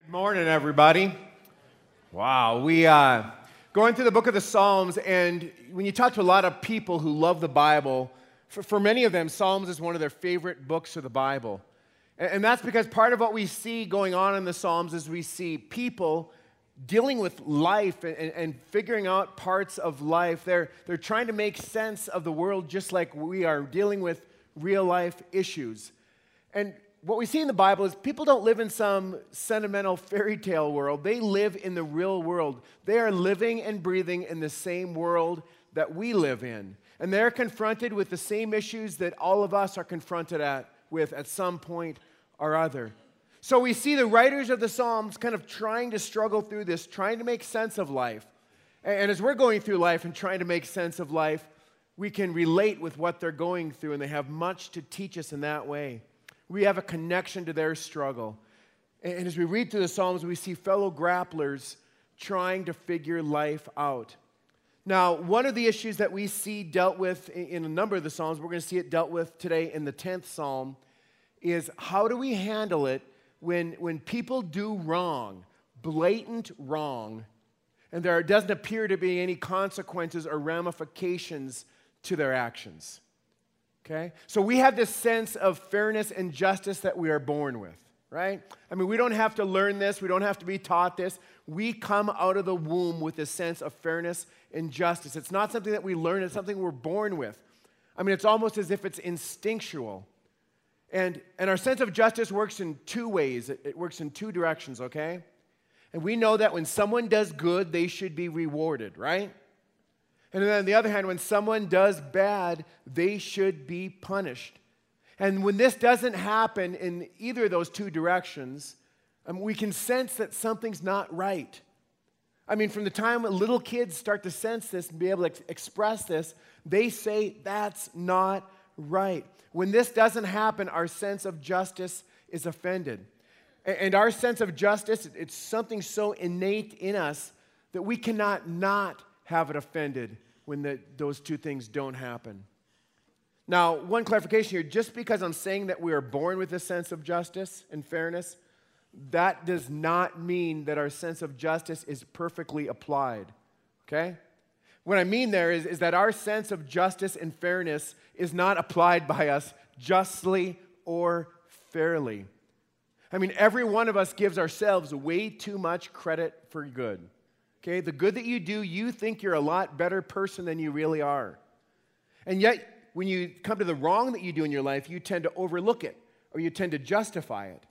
Morning, everybody. Wow, we going through the book of the Psalms, and when you talk to a lot of people who love the Bible, for many of them, Psalms is one of their favorite books of the Bible. And that's because part of what we see going on in the Psalms is we see people dealing with life and figuring out parts of life. They're trying to make sense of the world just like we are dealing with real life issues. And what we see in the Bible is people don't live in some sentimental fairy tale world. They live in the real world. They are living and breathing in the same world that we live in. And they're confronted with the same issues that all of us are confronted with at some point or other. So we see the writers of the Psalms kind of trying to struggle through this, trying to make sense of life. And as we're going through life and trying to make sense of life, we can relate with what they're going through, and they have much to teach us in that way. We have a connection to their struggle. And as we read through the Psalms, we see fellow grapplers trying to figure life out. Now, one of the issues that we see dealt with in a number of the Psalms, we're going to see it dealt with today in the 10th Psalm, is how do we handle it when people do wrong, blatant wrong, and there doesn't appear to be any consequences or ramifications to their actions. Okay? So we have this sense of fairness and justice that we are born with, right? I mean, we don't have to learn this. We don't have to be taught this. We come out of the womb with a sense of fairness and justice. It's not something that we learn. It's something we're born with. I mean, it's almost as if it's instinctual. And our sense of justice works in two ways. It works in two directions, okay? And we know that when someone does good, they should be rewarded, right? And then on the other hand, when someone does bad, they should be punished. And when this doesn't happen in either of those two directions, we can sense that something's not right. I mean, from the time when little kids start to sense this and be able to express this, they say, that's not right. When this doesn't happen, our sense of justice is offended. And our sense of justice, it's something so innate in us that we cannot not have it offended when those two things don't happen. Now, one clarification here, just because I'm saying that we are born with a sense of justice and fairness, that does not mean that our sense of justice is perfectly applied, okay? What I mean there is that our sense of justice and fairness is not applied by us justly or fairly. I mean, every one of us gives ourselves way too much credit for good. Okay, the good that you do, you think you're a lot better person than you really are. And yet, when you come to the wrong that you do in your life, you tend to overlook it, or you tend to justify it.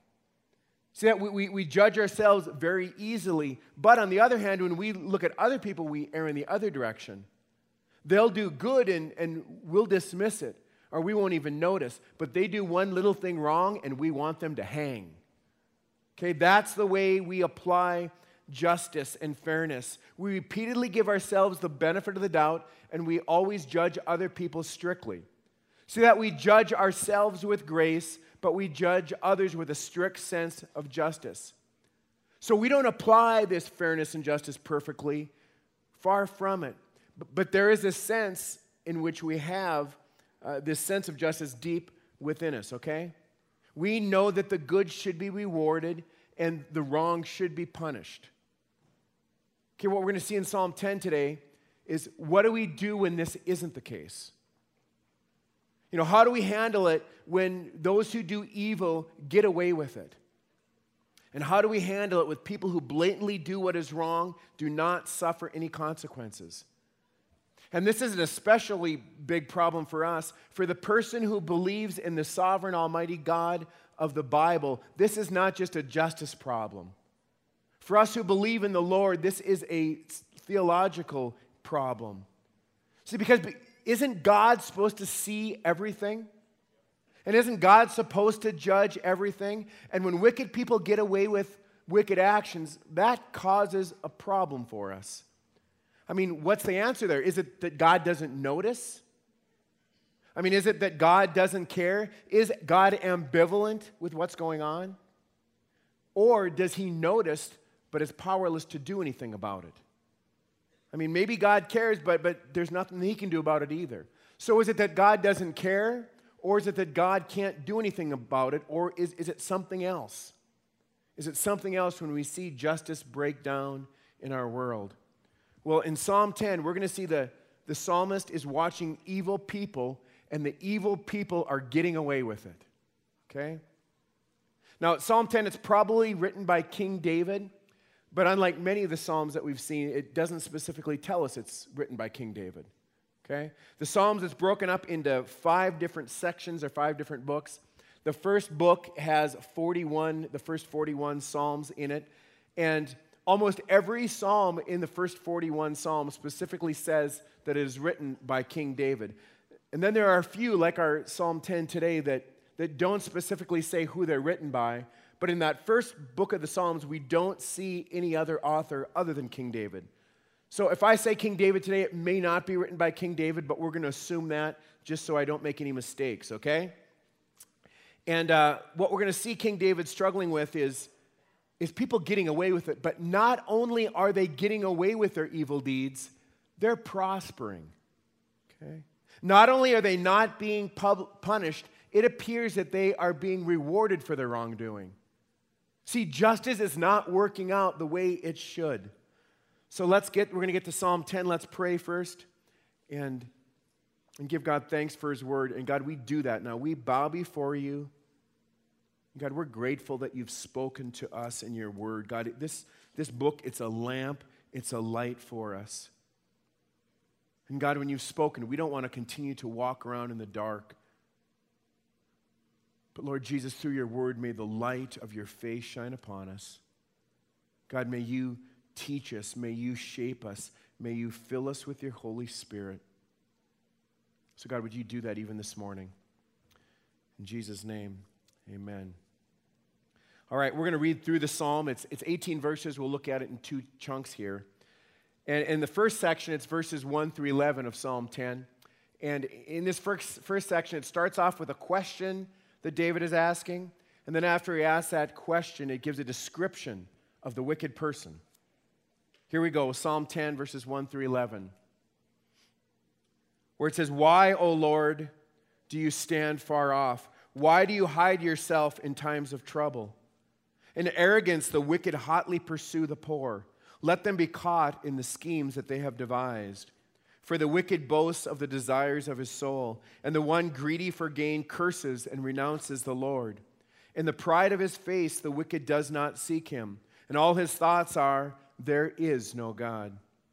See that we judge ourselves very easily, but on the other hand, when we look at other people, we err in the other direction. They'll do good and we'll dismiss it, or we won't even notice, but they do one little thing wrong and we want them to hang. Okay, that's the way we apply justice and fairness. We repeatedly give ourselves the benefit of the doubt, and we always judge other people strictly. See that we judge ourselves with grace, but we judge others with a strict sense of justice. So we don't apply this fairness and justice perfectly, far from it. But there is a sense in which we have this sense of justice deep within us, okay? We know that the good should be rewarded and the wrong should be punished. Okay, what we're going to see in Psalm 10 today is what do we do when this isn't the case? You know, how do we handle it when those who do evil get away with it? And how do we handle it with people who blatantly do what is wrong, do not suffer any consequences? And this is an especially big problem for us. For the person who believes in the sovereign almighty God of the Bible, this is not just a justice problem. For us who believe in the Lord, this is a theological problem. See, because isn't God supposed to see everything? And isn't God supposed to judge everything? And when wicked people get away with wicked actions, that causes a problem for us. I mean, what's the answer there? Is it that God doesn't notice? I mean, is it that God doesn't care? Is God ambivalent with what's going on? Or does he notice but is powerless to do anything about it? I mean, maybe God cares, but there's nothing he can do about it either. So is it that God doesn't care? Or is it that God can't do anything about it? Or is it something else? Is it something else when we see justice break down in our world? Well, in Psalm 10, we're going to see the psalmist is watching evil people, and the evil people are getting away with it. Okay? Now, Psalm 10, it's probably written by King David, but unlike many of the Psalms that we've seen, it doesn't specifically tell us it's written by King David. Okay? The Psalms is broken up into 5 different sections or 5 different books. The first book has the first 41 Psalms in it, and almost every Psalm in the first 41 Psalms specifically says that it is written by King David. And then there are a few, like our Psalm 10 today, that don't specifically say who they're written by, but in that first book of the Psalms, we don't see any other author other than King David. So if I say King David today, it may not be written by King David, but we're going to assume that just so I don't make any mistakes, okay? And what we're going to see King David struggling with is people getting away with it. But not only are they getting away with their evil deeds, they're prospering. Okay? Not only are they not being punished, it appears that they are being rewarded for their wrongdoing. See, justice is not working out the way it should. So we're going to get to Psalm 10. Let's pray first and give God thanks for his word. And God, we do that now. We bow before you. God, we're grateful that you've spoken to us in your word. God, this book, it's a lamp, it's a light for us. And God, when you've spoken, we don't want to continue to walk around in the dark. But Lord Jesus, through your word, may the light of your face shine upon us. God, may you teach us, may you shape us, may you fill us with your Holy Spirit. So God, would you do that even this morning? In Jesus' name, amen. All right, we're going to read through the psalm. It's 18 verses. We'll look at it in 2 chunks here. And in the first section, it's verses 1 through 11 of Psalm 10. And in this first section, it starts off with a question that David is asking. And then after he asks that question, it gives a description of the wicked person. Here we go, Psalm 10, verses 1 through 11. Where it says, "Why, O Lord, do you stand far off? Why do you hide yourself in times of trouble? In arrogance, the wicked hotly pursue the poor. Let them be caught in the schemes that they have devised. For the wicked boasts of the desires of his soul, and the one greedy for gain curses and renounces the Lord. In the pride of his face, the wicked does not seek him, and all his thoughts are, there is no God.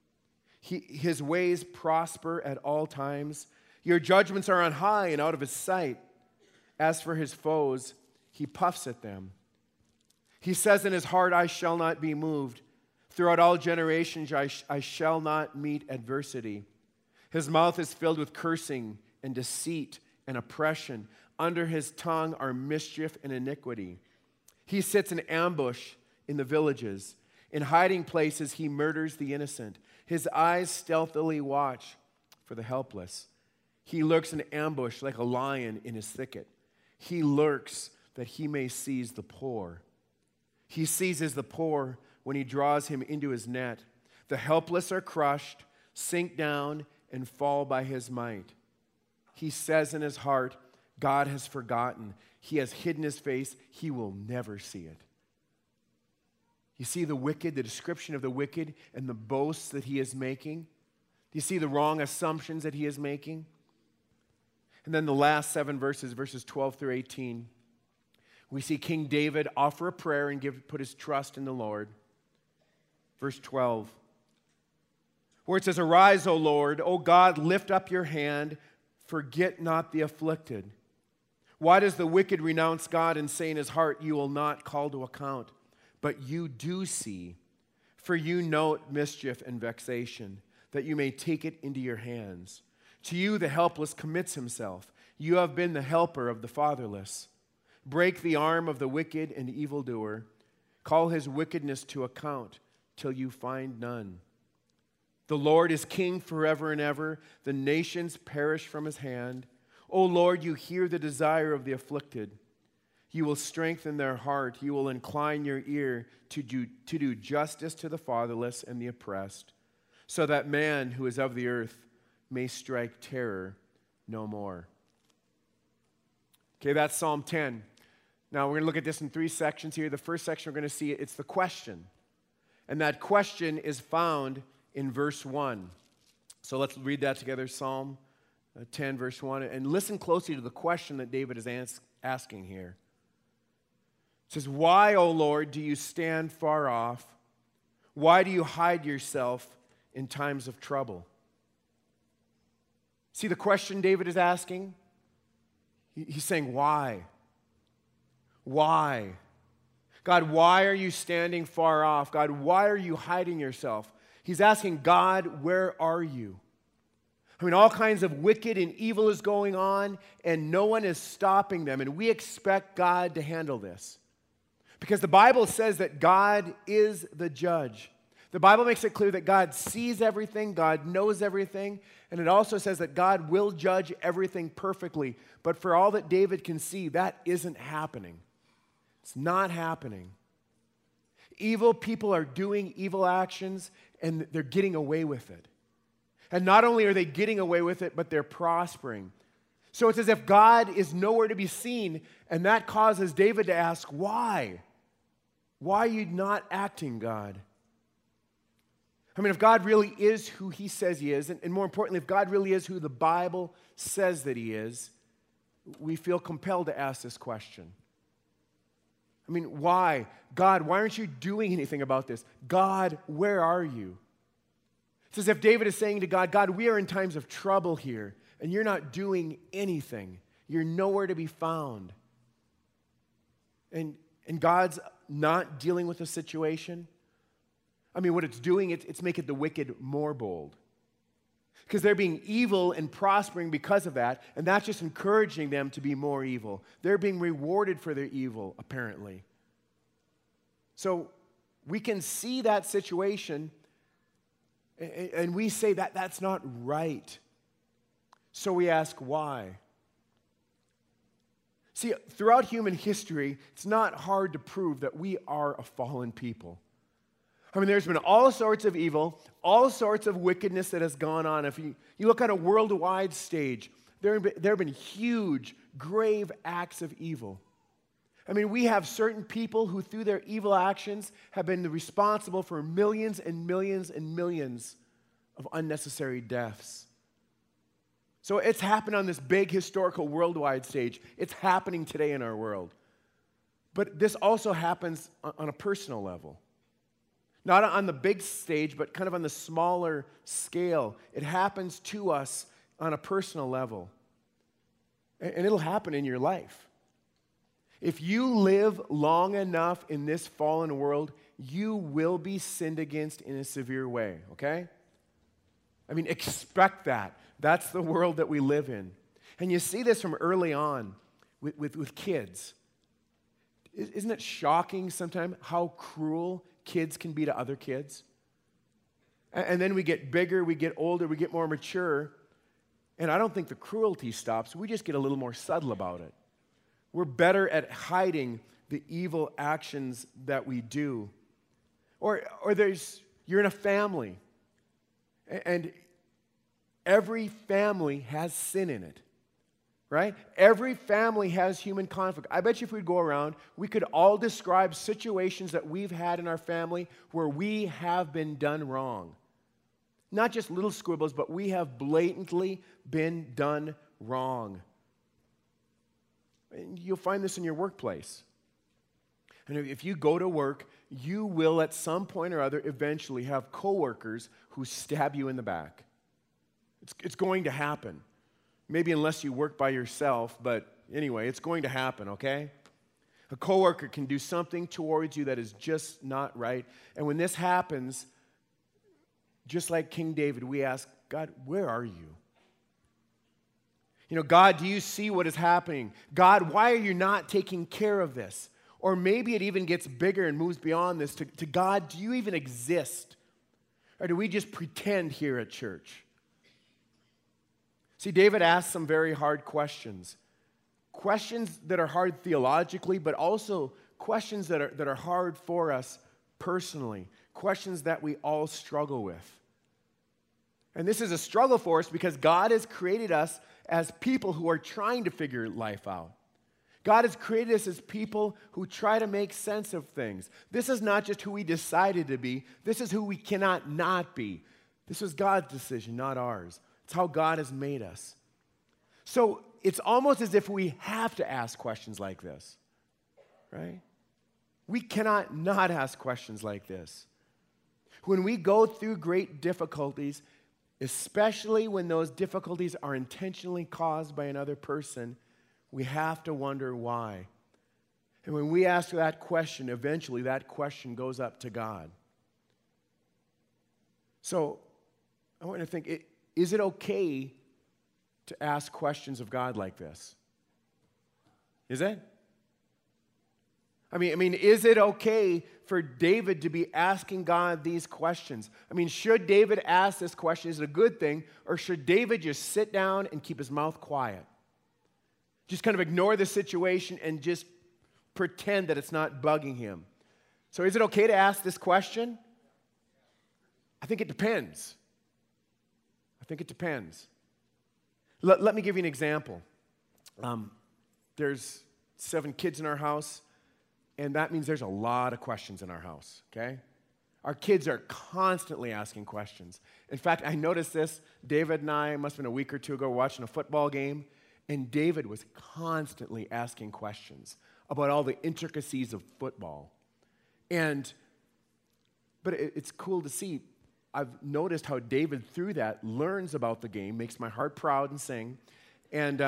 His ways prosper at all times. Your judgments are on high and out of his sight. As for his foes, he puffs at them. He says in his heart, I shall not be moved. Throughout all generations, I shall not meet adversity. His mouth is filled with cursing and deceit and oppression. Under his tongue are mischief and iniquity. He sits in ambush in the villages. In hiding places, he murders the innocent. His eyes stealthily watch for the helpless. He lurks in ambush like a lion in his thicket. He lurks that he may seize the poor. He seizes the poor when he draws him into his net. The helpless are crushed, sink down, and fall by his might. He says in his heart, God has forgotten. He has hidden his face. He will never see it. You see the wicked, the description of the wicked and the boasts that he is making? Do you see the wrong assumptions that he is making? And then the last 7 verses, verses 12 through 18, we see King David offer a prayer and put his trust in the Lord. Verse 12, where it says, Arise, O Lord, O God, lift up your hand, forget not the afflicted. Why does the wicked renounce God and say in his heart, You will not call to account? But you do see, for you note mischief and vexation, that you may take it into your hands. To you the helpless commits himself. You have been the helper of the fatherless. Break the arm of the wicked and evildoer. Call his wickedness to account till you find none. The Lord is king forever and ever. The nations perish from his hand. O Lord, you hear the desire of the afflicted. You will strengthen their heart. You will incline your ear to do justice to the fatherless and the oppressed, so that man who is of the earth may strike terror no more. Okay, that's Psalm 10. Now, we're going to look at this in 3 sections here. The first section we're going to see, it's the question. And that question is found in verse 1. So let's read that together, Psalm 10, verse 1. And listen closely to the question that David is asking here. It says, "Why, O Lord, do you stand far off? Why do you hide yourself in times of trouble?" See the question David is asking? He's saying, why? Why? God, why are you standing far off? God, why are you hiding yourself? He's asking, God, where are you? I mean, all kinds of wicked and evil is going on, and no one is stopping them, and we expect God to handle this. Because the Bible says that God is the judge. The Bible makes it clear that God sees everything, God knows everything, and it also says that God will judge everything perfectly. But for all that David can see, that isn't happening. It's not happening. Evil people are doing evil actions, and they're getting away with it. And not only are they getting away with it, but they're prospering. So it's as if God is nowhere to be seen, and that causes David to ask, why? Why are you not acting, God? I mean, if God really is who he says he is, and more importantly, if God really is who the Bible says that he is, we feel compelled to ask this question. I mean, why? God, why aren't you doing anything about this? God, where are you? It's as if David is saying to God, God, we are in times of trouble here, and you're not doing anything. You're nowhere to be found. And God's not dealing with the situation. I mean, what it's doing, it's making the wicked more bold. Because they're being evil and prospering because of that, and that's just encouraging them to be more evil. They're being rewarded for their evil, apparently. So we can see that situation, and we say that that's not right. So we ask why. See, throughout human history, it's not hard to prove that we are a fallen people. I mean, there's been all sorts of evil, all sorts of wickedness that has gone on. If you look at a worldwide stage, there have been huge, grave acts of evil. I mean, we have certain people who, through their evil actions, have been responsible for millions and millions and millions of unnecessary deaths. So it's happened on this big historical worldwide stage. It's happening today in our world. But this also happens on a personal level. Not on the big stage, but kind of on the smaller scale. It happens to us on a personal level. And it'll happen in your life. If you live long enough in this fallen world, you will be sinned against in a severe way, okay? I mean, expect that. That's the world that we live in. And you see this from early on with kids. Isn't it shocking sometimes how cruel kids can be to other kids? And then we get bigger, we get older, we get more mature, and I don't think the cruelty stops. We just get a little more subtle about it. We're better at hiding the evil actions that we do. Or you're in a family, and every family has sin in it. Right? Every family has human conflict. I bet you if we'd go around, we could all describe situations that we've had in our family where we have been done wrong. Not just little squibbles, but we have blatantly been done wrong. And you'll find this in your workplace. And if you go to work, you will at some point or other eventually have coworkers who stab you in the back. It's going to happen. Maybe unless you work by yourself, but anyway, it's going to happen, okay? A coworker can do something towards you that is just not right. And when this happens, just like King David, we ask, God, where are you? You know, God, do you see what is happening? God, why are you not taking care of this? Or maybe it even gets bigger and moves beyond this to God, do you even exist? Or do we just pretend here at church? See, David asked some very hard questions. Questions that are hard theologically, but also questions that are hard for us personally. Questions that we all struggle with. And this is a struggle for us because God has created us as people who are trying to figure life out. God has created us as people who try to make sense of things. This is not just who we decided to be. This is who we cannot not be. This was God's decision, not ours. It's how God has made us. So it's almost as if we have to ask questions like this, right? We cannot not ask questions like this. When we go through great difficulties, especially when those difficulties are intentionally caused by another person, we have to wonder why. And when we ask that question, eventually that question goes up to God. So I want to think, is it okay to ask questions of God like this? Is it? I mean, is it okay for David to be asking God these questions? I mean, should David ask this question? Is it a good thing? Or should David just sit down and keep his mouth quiet? Just kind of ignore the situation and just pretend that it's not bugging him. So is it okay to ask this question? I think it depends. Let me give you an example. There's 7 kids in our house, and that means there's a lot of questions in our house, okay? Our kids are constantly asking questions. In fact, I noticed this. David and I, must have been a week or two ago, watching a football game, and David was constantly asking questions about all the intricacies of football. But it's cool to see. I've noticed how David, through that, learns about the game, makes my heart proud and sing. And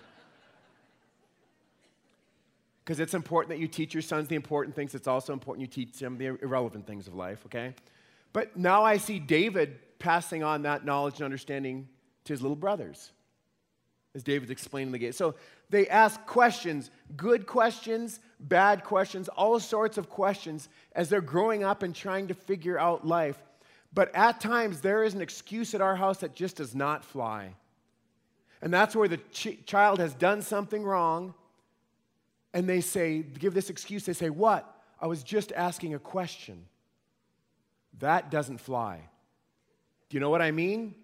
because it's important that you teach your sons the important things. It's also important you teach them the irrelevant things of life, okay? But now I see David passing on that knowledge and understanding to his little brothers, as David's explaining the game. So they ask questions, good questions, bad questions, all sorts of questions as they're growing up and trying to figure out life. But at times, there is an excuse at our house that just does not fly. And that's where the child has done something wrong, and they say, give this excuse, they say, what? I was just asking a question. That doesn't fly. Do you know what I mean?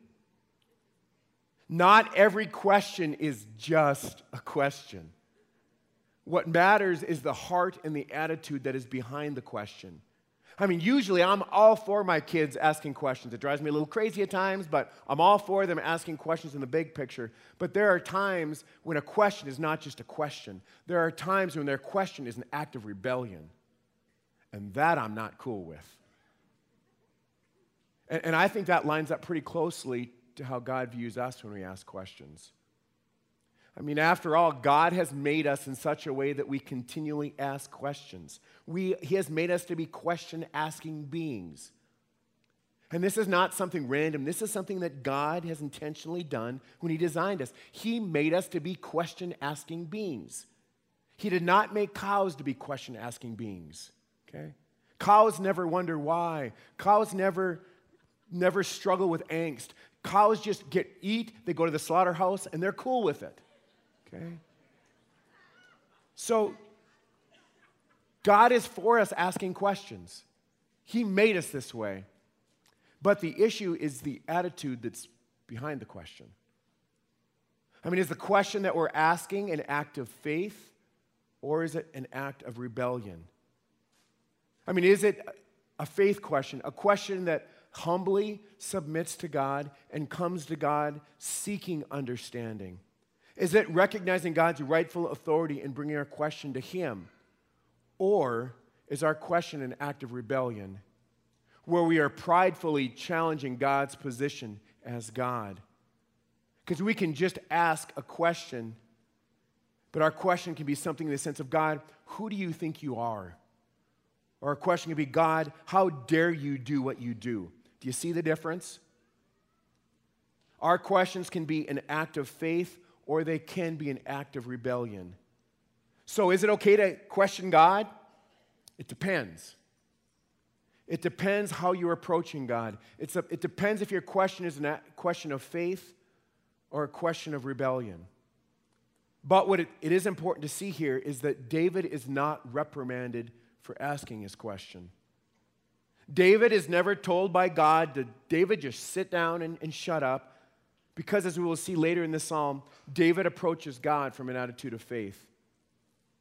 Not every question is just a question. What matters is the heart and the attitude that is behind the question. I mean, usually I'm all for my kids asking questions. It drives me a little crazy at times, but I'm all for them asking questions in the big picture. But there are times when a question is not just a question. There are times when their question is an act of rebellion. And that I'm not cool with. And I think that lines up pretty closely to how God views us when we ask questions. I mean, after all, God has made us in such a way that we continually ask questions. He has made us to be question-asking beings. And this is not something random. This is something that God has intentionally done when He designed us. He made us to be question-asking beings. He did not make cows to be question-asking beings, okay? Cows never wonder why. Cows never struggle with angst. Cows just eat, they go to the slaughterhouse, and they're cool with it. Okay? So, God is for us asking questions. He made us this way. But the issue is the attitude that's behind the question. I mean, is the question that we're asking an act of faith, or is it an act of rebellion? I mean, is it a faith question, a question that humbly submits to God and comes to God seeking understanding? Is it recognizing God's rightful authority and bringing our question to Him? Or is our question an act of rebellion, where we are pridefully challenging God's position as God? Because we can just ask a question, but our question can be something in the sense of, God, who do you think you are? Or our question can be, God, how dare you do what you do? Do you see the difference? Our questions can be an act of faith, or they can be an act of rebellion. So is it okay to question God? It depends. It depends how you're approaching God. It depends if your question is a question of faith or a question of rebellion. But what it is important to see here is that David is not reprimanded for asking his question. David is never told by God to, David, just sit down and shut up. Because as we will see later in this psalm, David approaches God from an attitude of faith.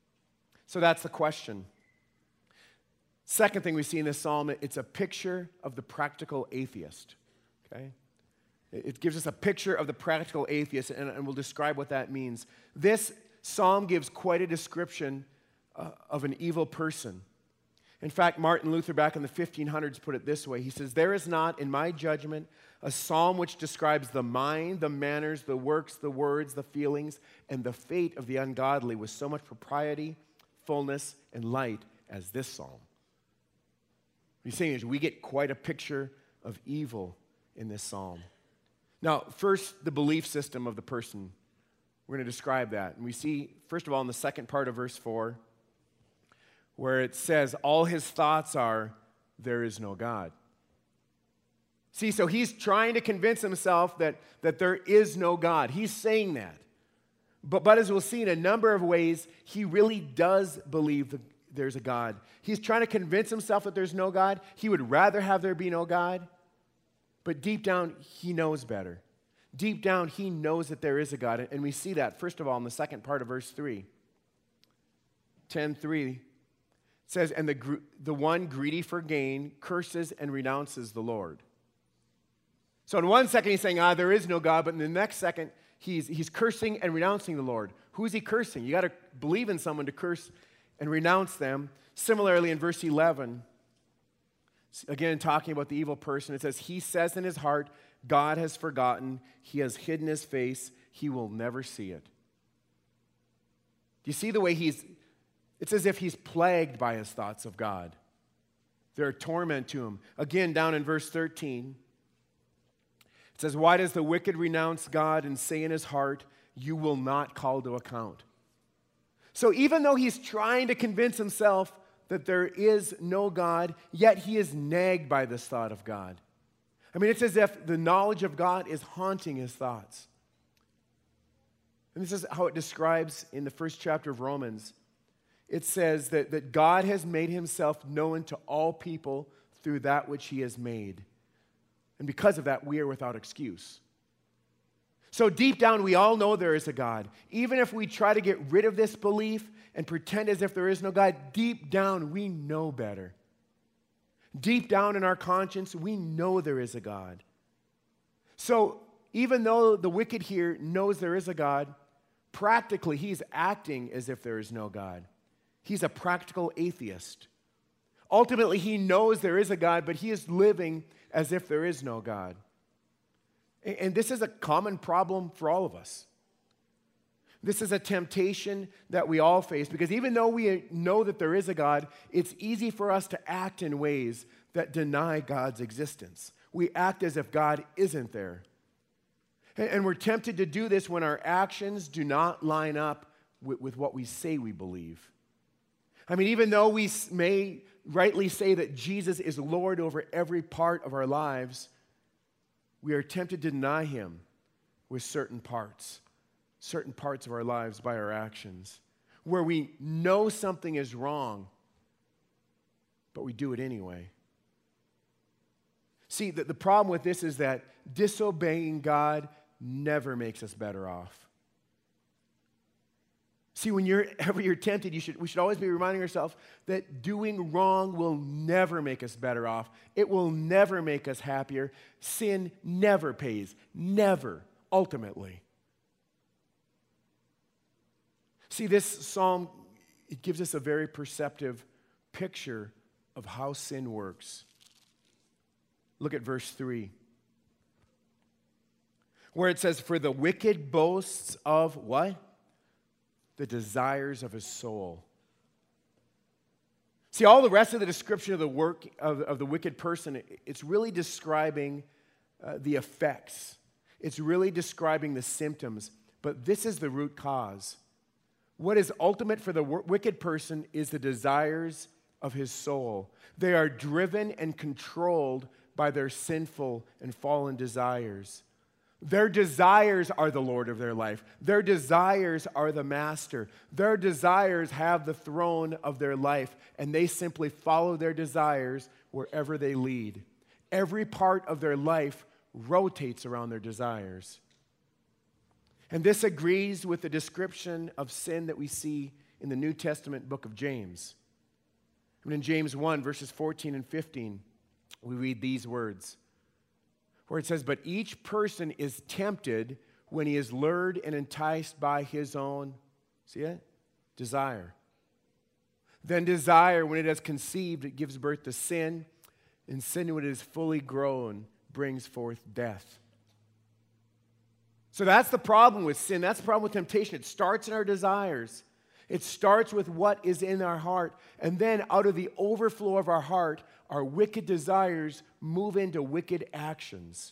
So that's the question. Second thing we see in this psalm, it's a picture of the practical atheist. Okay? It gives us a picture of the practical atheist, and we'll describe what that means. This psalm gives quite a description of an evil person. In fact, Martin Luther back in the 1500s put it this way. He says, "There is not, in my judgment, a psalm which describes the mind, the manners, the works, the words, the feelings, and the fate of the ungodly with so much propriety, fullness, and light as this psalm." What he's saying is we get quite a picture of evil in this psalm. Now, first, the belief system of the person. We're going to describe that. And we see, first of all, in the second part of verse 4, where it says, all his thoughts are, there is no God. See, so he's trying to convince himself that there is no God. He's saying that. But as we'll see in a number of ways, he really does believe that there's a God. He's trying to convince himself that there's no God. He would rather have there be no God. But deep down, he knows better. Deep down, he knows that there is a God. And we see that, first of all, in the second part of verse 3. 10:3 it says, "And the one greedy for gain curses and renounces the Lord." So in one second, he's saying, there is no God. But in the next second, he's cursing and renouncing the Lord. Who's he cursing? You got to believe in someone to curse and renounce them. Similarly, in verse 11, again, talking about the evil person, it says, "He says in his heart, God has forgotten. He has hidden his face. He will never see it." Do you see the way it's as if he's plagued by his thoughts of God. They're a torment to him. Again, down in verse 13, it says, "Why does the wicked renounce God and say in his heart, you will not call to account?" So even though he's trying to convince himself that there is no God, yet he is nagged by this thought of God. I mean, it's as if the knowledge of God is haunting his thoughts. And this is how it describes in the first chapter of Romans. It says that God has made himself known to all people through that which he has made. And because of that, we are without excuse. So deep down, we all know there is a God. Even if we try to get rid of this belief and pretend as if there is no God, deep down, we know better. Deep down in our conscience, we know there is a God. So even though the wicked here knows there is a God, practically he's acting as if there is no God. He's a practical atheist. Ultimately, he knows there is a God, but he is living as if there is no God. And this is a common problem for all of us. This is a temptation that we all face because even though we know that there is a God, it's easy for us to act in ways that deny God's existence. We act as if God isn't there. And we're tempted to do this when our actions do not line up with what we say we believe. I mean, even though we may rightly say that Jesus is Lord over every part of our lives, we are tempted to deny him with certain parts of our lives by our actions, where we know something is wrong, but we do it anyway. See, the problem with this is that disobeying God never makes us better off. See, whenever you're tempted, we should always be reminding ourselves that doing wrong will never make us better off. It will never make us happier. Sin never pays. Never, ultimately. See, this psalm, it gives us a very perceptive picture of how sin works. Look at verse 3, where it says, "For the wicked boasts of" what? "The desires of his soul." See, all the rest of the description of the work of the wicked person, it's really describing the effects. It's really describing the symptoms. But this is the root cause. What is ultimate for the wicked person is the desires of his soul. They are driven and controlled by their sinful and fallen desires. Their desires are the Lord of their life. Their desires are the master. Their desires have the throne of their life, and they simply follow their desires wherever they lead. Every part of their life rotates around their desires. And this agrees with the description of sin that we see in the New Testament book of James. And in James 1, verses 14 and 15, we read these words, where it says, "But each person is tempted when he is lured and enticed by his own," see it? "Desire. Then desire, when it has conceived, it gives birth to sin, and sin, when it is fully grown, brings forth death." So that's the problem with sin. That's the problem with temptation. It starts in our desires. It starts with what is in our heart. And then out of the overflow of our heart, our wicked desires move into wicked actions.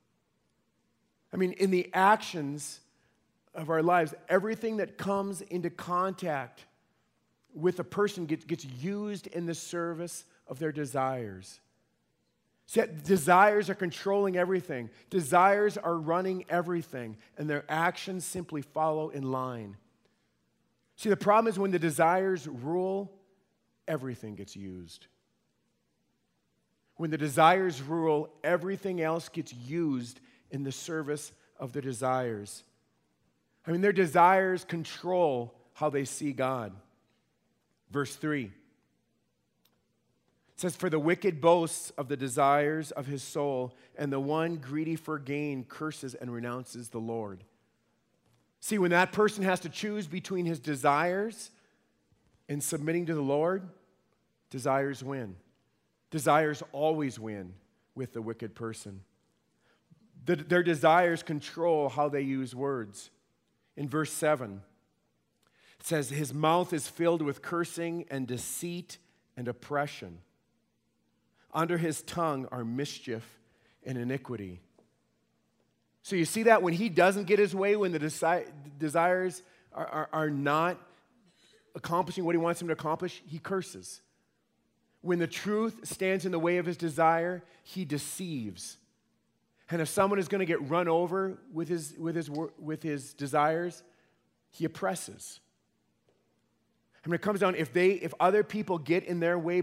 I mean, in the actions of our lives, everything that comes into contact with a person gets used in the service of their desires. See, desires are controlling everything. Desires are running everything, and their actions simply follow in line. See, the problem is when the desires rule, everything gets used. When the desires rule, everything else gets used in the service of the desires. I mean, their desires control how they see God. Verse 3. It says, "For the wicked boasts of the desires of his soul, and the one greedy for gain curses and renounces the Lord." See, when that person has to choose between his desires and submitting to the Lord, desires win. Desires always win with the wicked person. Their desires control how they use words. In verse 7, it says, "His mouth is filled with cursing and deceit and oppression. Under his tongue are mischief and iniquity." So you see that when he doesn't get his way, when the desires are not accomplishing what he wants them to accomplish, he curses. When the truth stands in the way of his desire, he deceives. And if someone is going to get run over with his desires, he oppresses. And when it comes down, if other people get in their way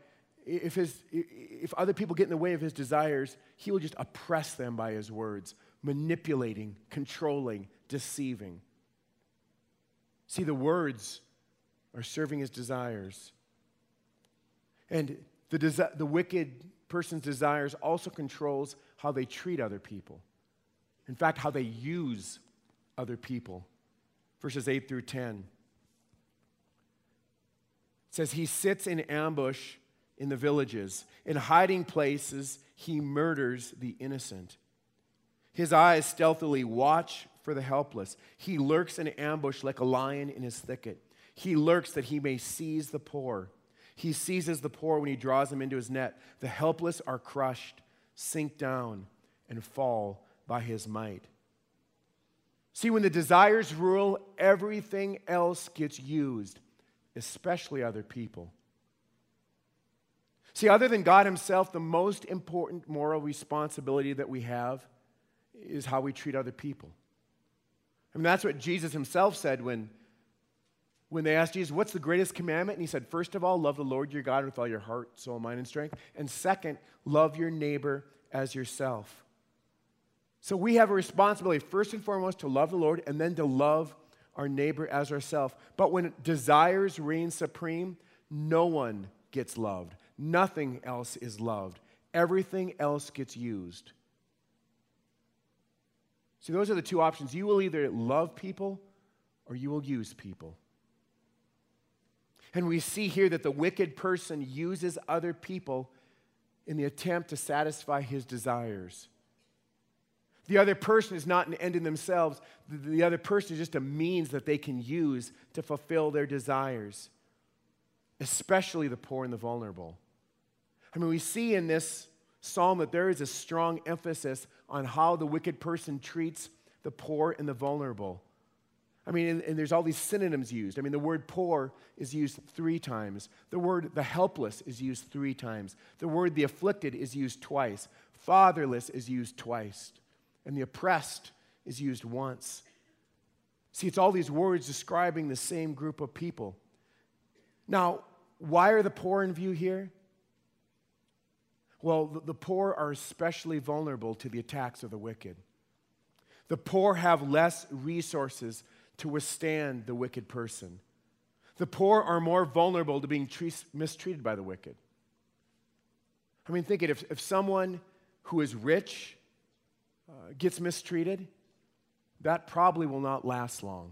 if other people get in the way of his desires, he will just oppress them by his words, manipulating, controlling, deceiving. See, the words are serving his desires. And the wicked person's desires also controls how they treat other people. In fact, how they use other people. Verses 8 through 10. It says, "He sits in ambush in the villages. In hiding places, he murders the innocent. His eyes stealthily watch for the helpless. He lurks in ambush like a lion in his thicket. He lurks that he may seize the poor. He seizes the poor when he draws them into his net. The helpless are crushed, sink down, and fall by his might." See, when the desires rule, everything else gets used, especially other people. See, other than God himself, the most important moral responsibility that we have is how we treat other people. I mean, that's what Jesus himself said when they asked Jesus, "What's the greatest commandment?" And he said, "First of all, love the Lord your God with all your heart, soul, mind, and strength. And second, love your neighbor as yourself." So we have a responsibility, first and foremost, to love the Lord and then to love our neighbor as ourselves. But when desires reign supreme, no one gets loved. Nothing else is loved. Everything else gets used. See, those are the two options. You will either love people or you will use people. And we see here that the wicked person uses other people in the attempt to satisfy his desires. The other person is not an end in themselves. The other person is just a means that they can use to fulfill their desires, especially the poor and the vulnerable. I mean, we see in this psalm that there is a strong emphasis on how the wicked person treats the poor and the vulnerable. I mean, and there's all these synonyms used. I mean, the word poor is used 3 times. The word the helpless is used 3 times. The word the afflicted is used twice. Fatherless is used twice. And the oppressed is used once. See, it's all these words describing the same group of people. Now, why are the poor in view here? Well, the poor are especially vulnerable to the attacks of the wicked. The poor have less resources to withstand the wicked person. The poor are more vulnerable to being mistreated by the wicked. I mean, think it, if someone who is rich gets mistreated, that probably will not last long.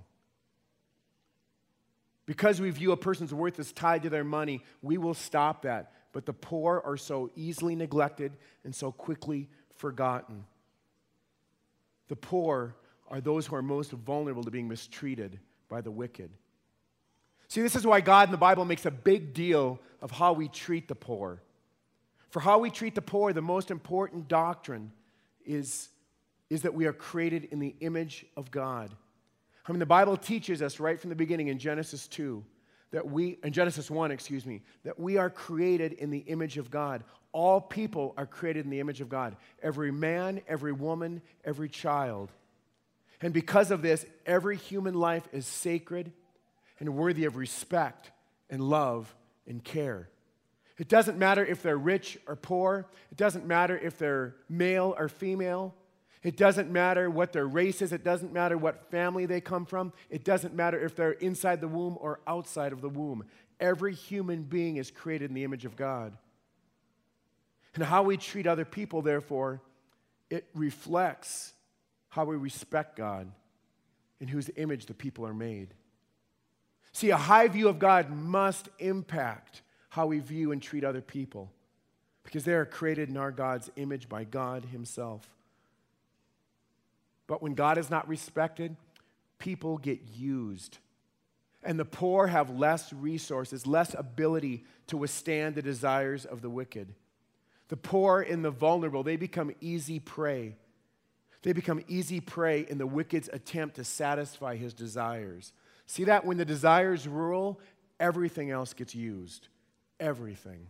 Because we view a person's worth as tied to their money, we will stop that. But the poor are so easily neglected and so quickly forgotten. The poor are those who are most vulnerable to being mistreated by the wicked. See, this is why God in the Bible makes a big deal of how we treat the poor. For how we treat the poor, the most important doctrine is that we are created in the image of God. I mean, the Bible teaches us right from the beginning in Genesis 2, in Genesis 1, that we are created in the image of God. All people are created in the image of God. Every man, every woman, every child. And because of this, every human life is sacred and worthy of respect and love and care. It doesn't matter if they're rich or poor. It doesn't matter if they're male or female. It doesn't matter what their race is. It doesn't matter what family they come from. It doesn't matter if they're inside the womb or outside of the womb. Every human being is created in the image of God. And how we treat other people, therefore, it reflects how we respect God, in whose image the people are made. See, a high view of God must impact how we view and treat other people, because they are created in our God's image by God Himself. But when God is not respected, people get used. And the poor have less resources, less ability to withstand the desires of the wicked. The poor and the vulnerable, they become easy prey. They become easy prey in the wicked's attempt to satisfy his desires. See that? When the desires rule, everything else gets used. Everything.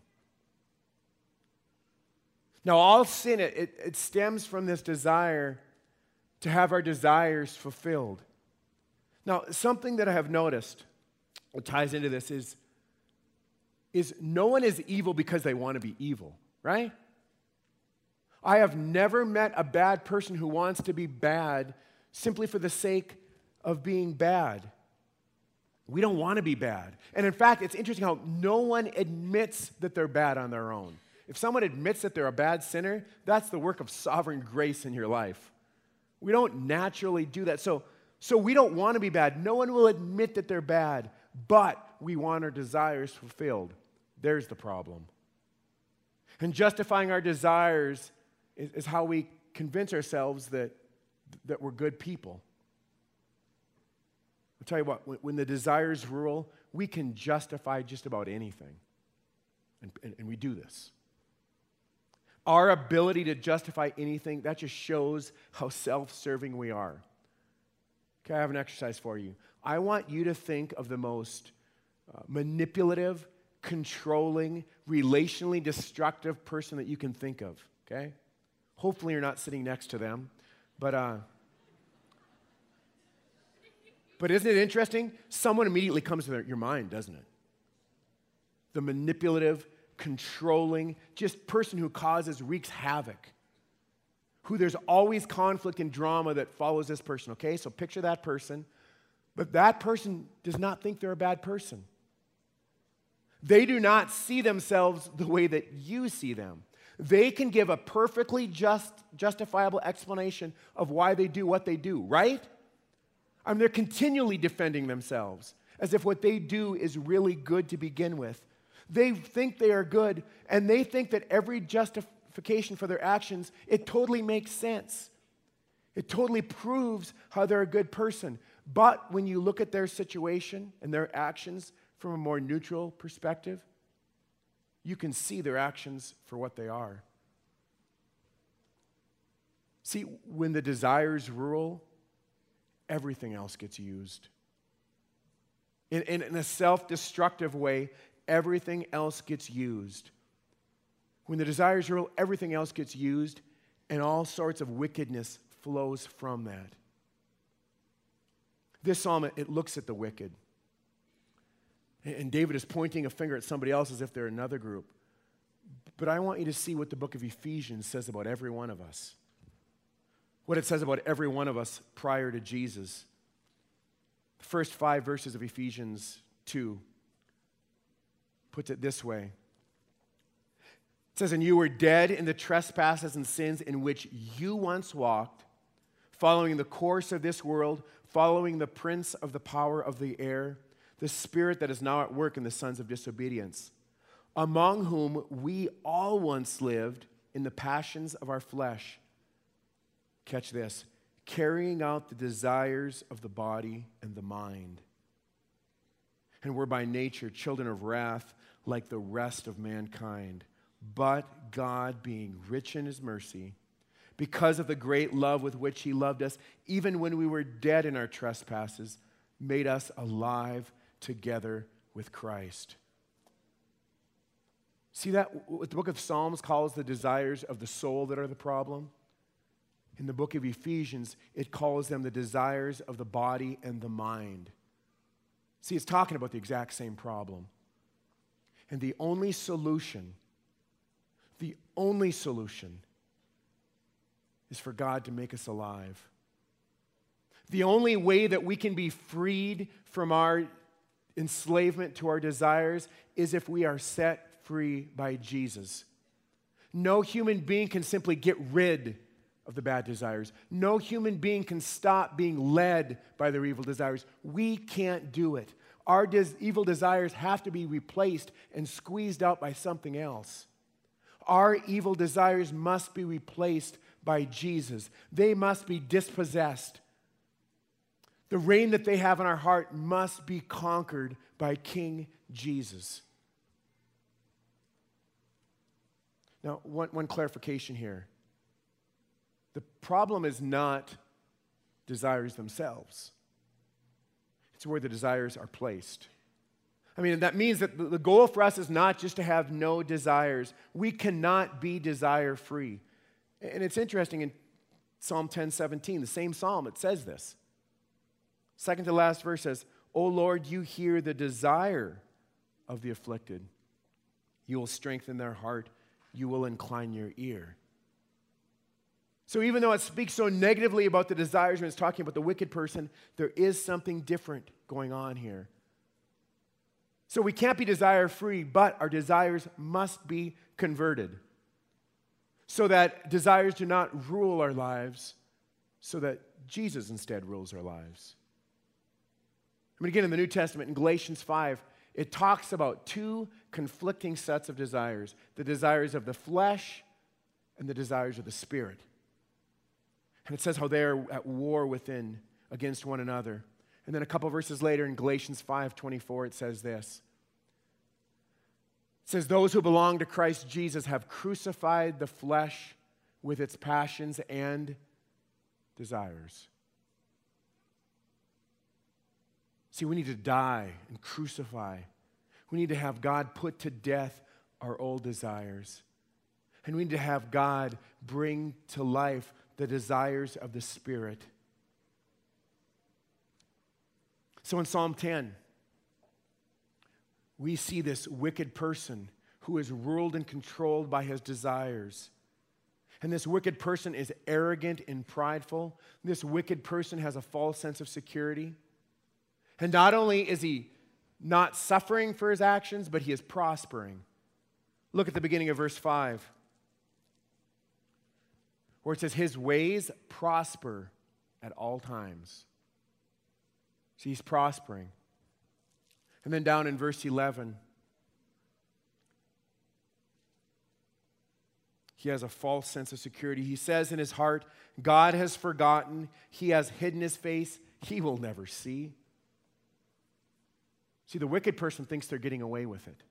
Now, all sin, it stems from this desire to have our desires fulfilled. Now, something that I have noticed that ties into this is no one is evil because they want to be evil, right? I have never met a bad person who wants to be bad simply for the sake of being bad. We don't want to be bad. And in fact, it's interesting how no one admits that they're bad on their own. If someone admits that they're a bad sinner, that's the work of sovereign grace in your life. We don't naturally do that. So we don't want to be bad. No one will admit that they're bad, but we want our desires fulfilled. There's the problem. And justifying our desires is how we convince ourselves that we're good people. I'll tell you what, when the desires rule, we can justify just about anything. And we do this. Our ability to justify anything, that just shows how self-serving we are. Okay, I have an exercise for you. I want you to think of the most manipulative, controlling, relationally destructive person that you can think of, okay? Hopefully you're not sitting next to them, but isn't it interesting? Someone immediately comes to your mind, doesn't it? The manipulative, controlling, just person who wreaks havoc, who there's always conflict and drama that follows this person, okay? So picture that person, but that person does not think they're a bad person. They do not see themselves the way that you see them. They can give a perfectly justifiable explanation of why they do what they do, right? I mean, they're continually defending themselves as if what they do is really good to begin with. They think they are good, and they think that every justification for their actions, it totally makes sense. It totally proves how they're a good person. But when you look at their situation and their actions from a more neutral perspective, you can see their actions for what they are. See, when the desires rule, everything else gets used. In a self-destructive way, everything else gets used. When the desires rule, everything else gets used, and all sorts of wickedness flows from that. This psalm, it looks at the wicked. And David is pointing a finger at somebody else as if they're another group. But I want you to see what the book of Ephesians says about every one of us. What it says about every one of us prior to Jesus. The first 5 verses of Ephesians 2 puts it this way. It says, "And you were dead in the trespasses and sins in which you once walked, following the course of this world, following the prince of the power of the air, the spirit that is now at work in the sons of disobedience, among whom we all once lived in the passions of our flesh." Catch this. "Carrying out the desires of the body and the mind. And were by nature children of wrath like the rest of mankind. But God, being rich in his mercy, because of the great love with which he loved us, even when we were dead in our trespasses, made us alive together with Christ." See that what the book of Psalms calls the desires of the soul that are the problem? In the book of Ephesians, it calls them the desires of the body and the mind. See, it's talking about the exact same problem. And the only solution is for God to make us alive. The only way that we can be freed from our enslavement to our desires is if we are set free by Jesus. No human being can simply get rid of the bad desires. No human being can stop being led by their evil desires. We can't do it. Our evil desires have to be replaced and squeezed out by something else. Our evil desires must be replaced by Jesus. They must be dispossessed. The reign that they have in our heart must be conquered by King Jesus. Now, one clarification here. The problem is not desires themselves. It's where the desires are placed. I mean, that means that the goal for us is not just to have no desires. We cannot be desire-free. And it's interesting, in Psalm 10:17, the same psalm, it says this. Second to last verse says, "O Lord, you hear the desire of the afflicted. You will strengthen their heart. You will incline your ear." So even though it speaks so negatively about the desires when it's talking about the wicked person, there is something different going on here. So we can't be desire-free, but our desires must be converted so that desires do not rule our lives, so that Jesus instead rules our lives. I mean, again, in the New Testament, in Galatians 5, it talks about two conflicting sets of desires: the desires of the flesh and the desires of the spirit. And it says how they are at war within against one another. And then a couple verses later in Galatians 5:24, it says this. It says, "Those who belong to Christ Jesus have crucified the flesh with its passions and desires." See, we need to die and crucify. We need to have God put to death our old desires. And we need to have God bring to life the desires of the Spirit. So in Psalm 10, we see this wicked person who is ruled and controlled by his desires. And this wicked person is arrogant and prideful. This wicked person has a false sense of security. And not only is he not suffering for his actions, but he is prospering. Look at the beginning of verse 5, where it says, "His ways prosper at all times." See, he's prospering. And then down in verse 11, he has a false sense of security. He says in his heart, "God has forgotten. He has hidden his face. He will never see." See, the wicked person thinks they're getting away with it.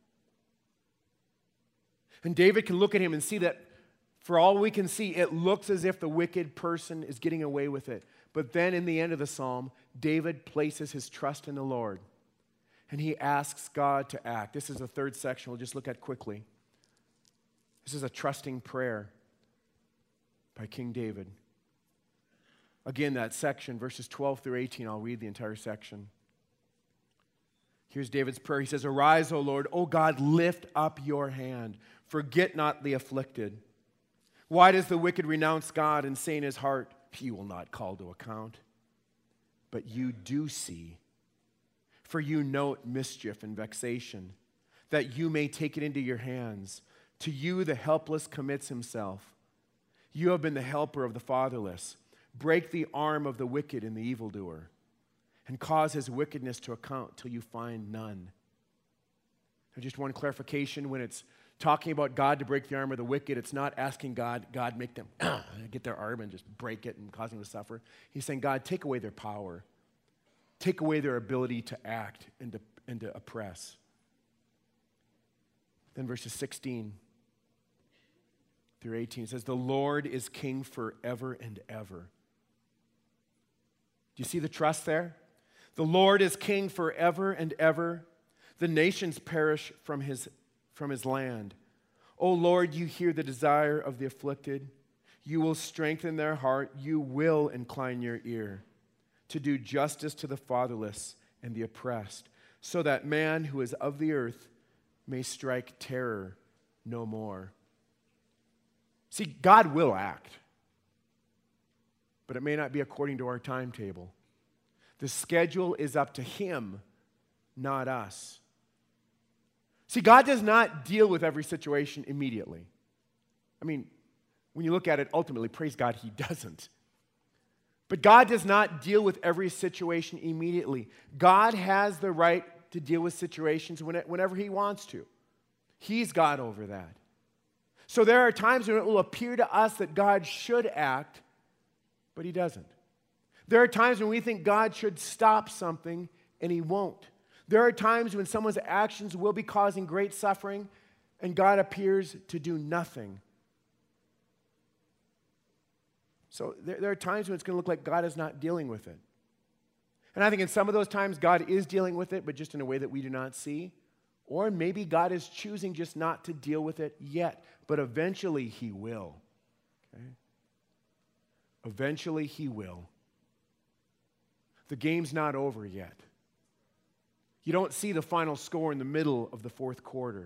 And David can look at him and see that, for all we can see, it looks as if the wicked person is getting away with it. But then in the end of the psalm, David places his trust in the Lord. And he asks God to act. This is the third section we'll just look at quickly. This is a trusting prayer by King David. Again, that section, verses 12 through 18, I'll read the entire section. Here's David's prayer. He says, "Arise, O Lord, O God, lift up your hand. Forget not the afflicted. Why does the wicked renounce God and say in his heart, he will not call to account? But you do see. For you note mischief and vexation, that you may take it into your hands. To you the helpless commits himself. You have been the helper of the fatherless. Break the arm of the wicked and the evildoer, and cause his wickedness to account till you find none. Now, just one clarification, when it's talking about God to break the arm of the wicked, it's not asking God make them get their arm and just break it and cause them to suffer. He's saying, God, take away their power. Take away their ability to act and to oppress. Then verses 16 through 18 says, the Lord is king forever and ever. Do you see the trust there? The Lord is king forever and ever. The nations perish from his land. O Lord, you hear the desire of the afflicted. You will strengthen their heart. You will incline your ear to do justice to the fatherless and the oppressed, so that man who is of the earth may strike terror no more. See, God will act, but it may not be according to our timetable. The schedule is up to him, not us. See, God does not deal with every situation immediately. I mean, when you look at it, ultimately, praise God, he doesn't. But God does not deal with every situation immediately. God has the right to deal with situations whenever he wants to. He's God over that. So there are times when it will appear to us that God should act, but he doesn't. There are times when we think God should stop something, and he won't. There are times when someone's actions will be causing great suffering, and God appears to do nothing. So there are times when it's going to look like God is not dealing with it. And I think in some of those times, God is dealing with it, but just in a way that we do not see. Or maybe God is choosing just not to deal with it yet, but eventually he will. Okay? Eventually he will. The game's not over yet. You don't see the final score in the middle of the fourth quarter.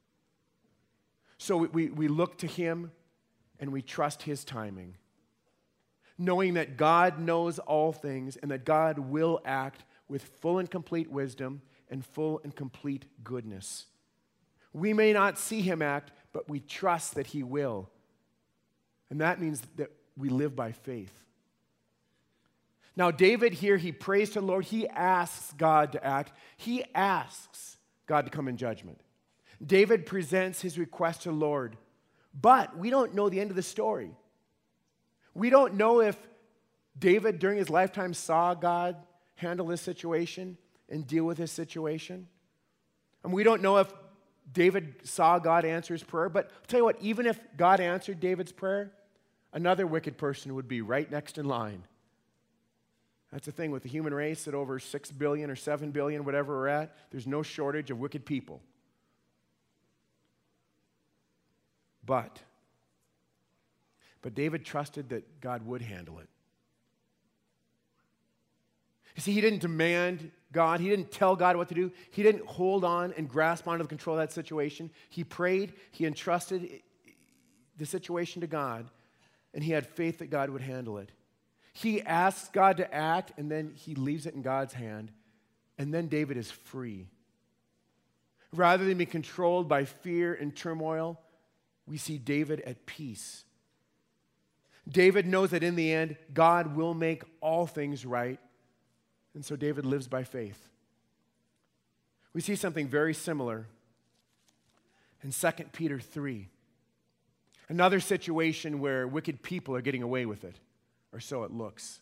So we look to him and we trust his timing, knowing that God knows all things and that God will act with full and complete wisdom and full and complete goodness. We may not see him act, but we trust that he will. And that means that we live by faith. Now, David here, he prays to the Lord. He asks God to act. He asks God to come in judgment. David presents his request to the Lord, but we don't know the end of the story. We don't know if David, during his lifetime, saw God handle this situation and deal with his situation. And we don't know if David saw God answer his prayer, but I'll tell you what, even if God answered David's prayer, another wicked person would be right next in line. That's the thing with the human race, at over 6 billion or 7 billion, whatever we're at, there's no shortage of wicked people. But David trusted that God would handle it. You see, he didn't demand God. He didn't tell God what to do. He didn't hold on and grasp onto the control of that situation. He prayed. He entrusted the situation to God, and he had faith that God would handle it. He asks God to act, and then he leaves it in God's hand, and then David is free. Rather than be controlled by fear and turmoil, we see David at peace. David knows that in the end, God will make all things right, and so David lives by faith. We see something very similar in 2 Peter 3. Another situation where wicked people are getting away with it, or so it looks.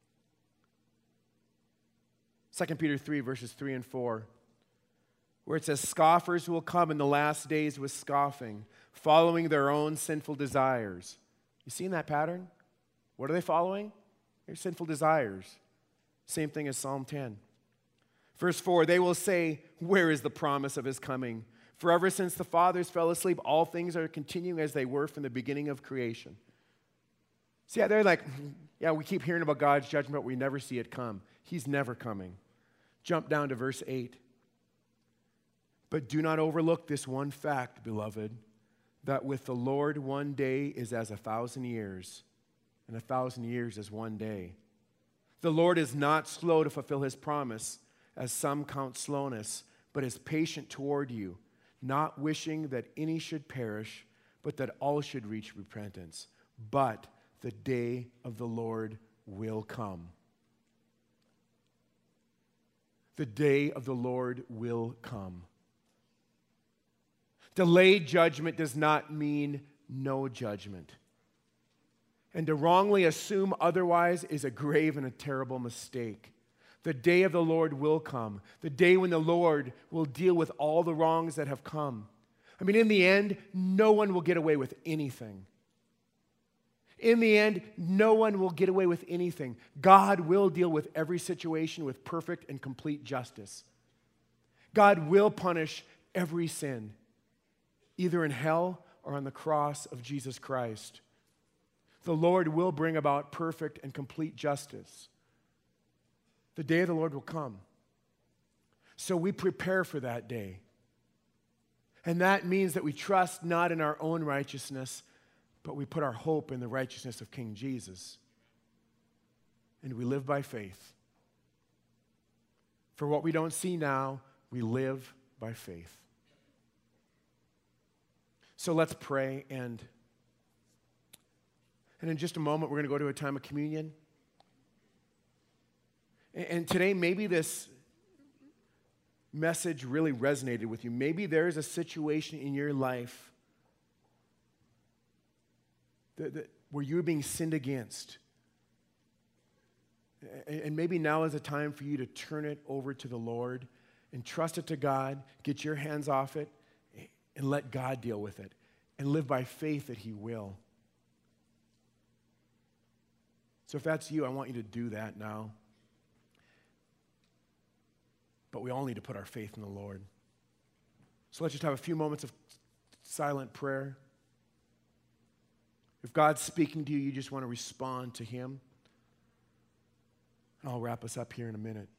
2 Peter 3, verses 3 and 4, where it says, "Scoffers will come in the last days with scoffing, following their own sinful desires." You seen that pattern? What are they following? Their sinful desires. Same thing as Psalm 10. Verse 4, "They will say, 'Where is the promise of his coming? For ever since the fathers fell asleep, all things are continuing as they were from the beginning of creation.'" See, they're like, yeah, we keep hearing about God's judgment, but we never see it come. He's never coming. Jump down to verse 8. "But do not overlook this one fact, beloved, that with the Lord 1 day is as 1,000 years, and 1,000 years as 1 day. The Lord is not slow to fulfill his promise, as some count slowness, but is patient toward you, not wishing that any should perish, but that all should reach repentance. But the day of the Lord will come. The day of the Lord will come. Delayed judgment does not mean no judgment. And to wrongly assume otherwise is a grave and a terrible mistake. The day of the Lord will come. The day when the Lord will deal with all the wrongs that have come. I mean, in the end, no one will get away with anything. In the end, no one will get away with anything. God will deal with every situation with perfect and complete justice. God will punish every sin, either in hell or on the cross of Jesus Christ. The Lord will bring about perfect and complete justice. The day of the Lord will come. So we prepare for that day. And that means that we trust not in our own righteousness, but we put our hope in the righteousness of King Jesus. And we live by faith. For what we don't see now, we live by faith. So let's pray, and in just a moment, we're going to go to a time of communion. And today, maybe this message really resonated with you. Maybe there's a situation in your life where you're being sinned against. And maybe now is a time for you to turn it over to the Lord and trust it to God, get your hands off it, and let God deal with it, and live by faith that He will. So if that's you, I want you to do that now. But we all need to put our faith in the Lord. So let's just have a few moments of silent prayer. If God's speaking to you, you just want to respond to Him. I'll wrap us up here in a minute.